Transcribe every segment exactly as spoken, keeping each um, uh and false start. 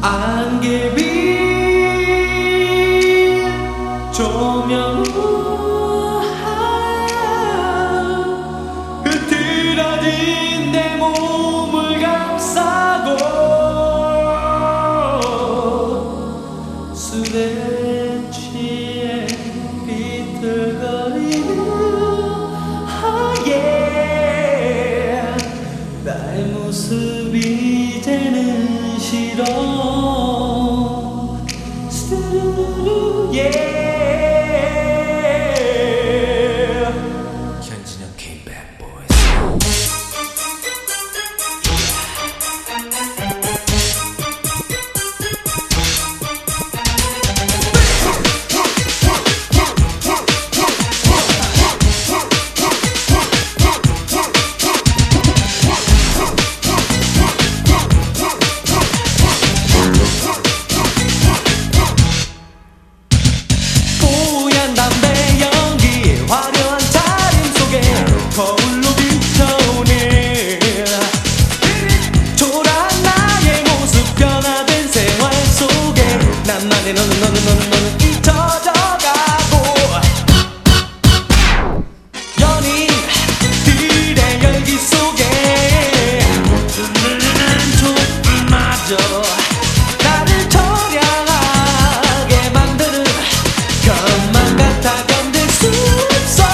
안개빛 조명으로 흐트러진 내 몸을 감싸고 술에 취해 비틀거리는 oh yeah 나의 모습이 이제는 싫어 yeah 현진영 K Bad Boys 거울로 비춰오는 초라한 나의 모습 변화된 생활 속에 나만의 너는 너는 너는 너는 잊혀져가고 연인들의 열기 속에 눈물나는 촛불마저 나를 처량하게 만드는 것만 같아 견딜 수 없어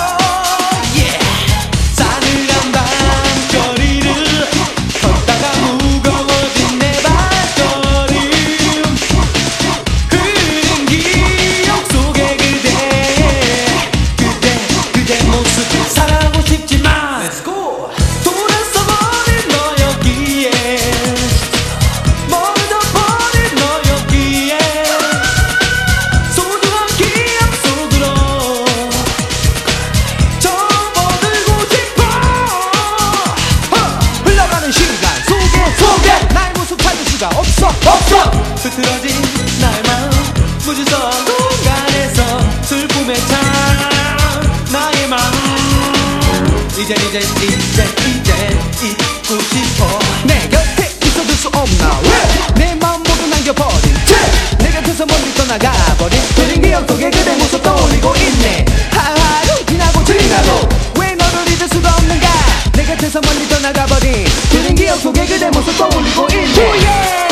없어 없어 흐트러진 나의 마음 무주성 공간에서 슬픔에 찬 나의 마음 이젠 이젠 이젠 이젠 잊고 싶어 내 곁에 있어줄 수 없나 왜 내 마음 모두 남겨버린 채 내 곁에서 멀리 떠나가버린 흐린 기억 속에 그대 모습 떠올리고 있네 하루하루 지나고 지나고 왜 너를 잊을 수가 없는가 내 곁에서 멀리 떠나가버린 흐린 기억 속에 그대 모습 떠올리고 있네 oh yeah!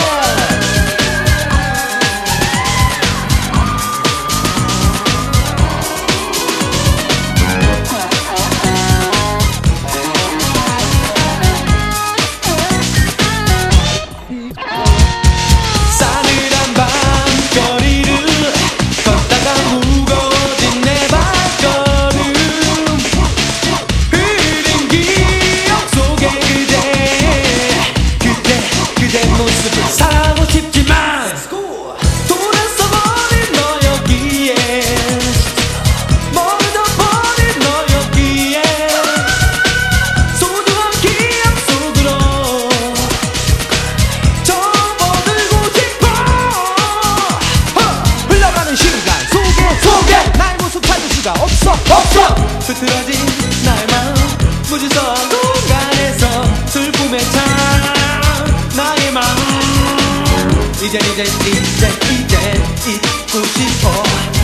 사랑하고 싶지만 돌아서버린 너였기에 멀어져버린 너였기에 소중한 기억 속으로 접어들고 싶어 흘러가는 시간 속에 속에 나의 모습 찾을 수가 없어 없어 흐트러진 나의 마음 무지성 공간에서 슬픔에 찬 나의 마음 이젠 이젠 이젠 이젠 잊고 싶어